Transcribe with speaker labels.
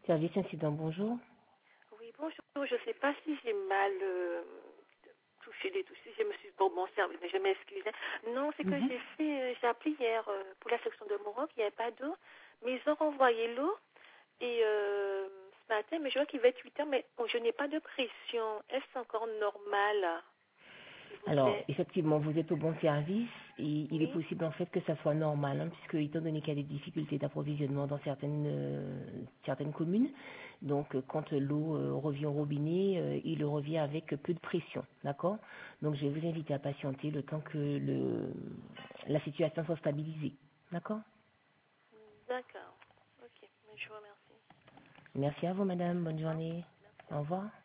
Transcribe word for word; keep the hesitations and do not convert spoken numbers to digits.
Speaker 1: Service incident, bonjour.
Speaker 2: Oui, bonjour. Je ne sais pas si j'ai mal euh, touché les touches. Je me suis bon, bon servi, mais je m'excuse. Non, c'est que
Speaker 1: Mhm.
Speaker 2: j'ai fait, euh, j'ai appelé hier euh, pour la section de Maroc, il n'y avait pas d'eau, mais ils ont renvoyé l'eau et euh, ce matin, mais je vois qu'il va être huit heures, mais bon, je n'ai pas de pression. Est-ce encore normal, s'il vous
Speaker 1: Alors,
Speaker 2: plaît?
Speaker 1: effectivement, vous êtes au bon service et il est
Speaker 2: Oui.
Speaker 1: possible en fait que ça soit normal, hein, puisque étant donné qu'il y a des difficultés d'approvisionnement dans certaines, euh, certaines communes, donc euh, quand l'eau euh, revient au robinet, euh, il revient avec peu de pression, d'accord? Donc je vais vous inviter à patienter le temps que le, la situation soit stabilisée, d'accord?
Speaker 2: D'accord. Ok, mais je vous remercie.
Speaker 1: Merci à vous, madame, bonne
Speaker 2: Au revoir.
Speaker 1: journée,
Speaker 2: Merci, au
Speaker 1: au
Speaker 2: revoir.
Speaker 1: revoir.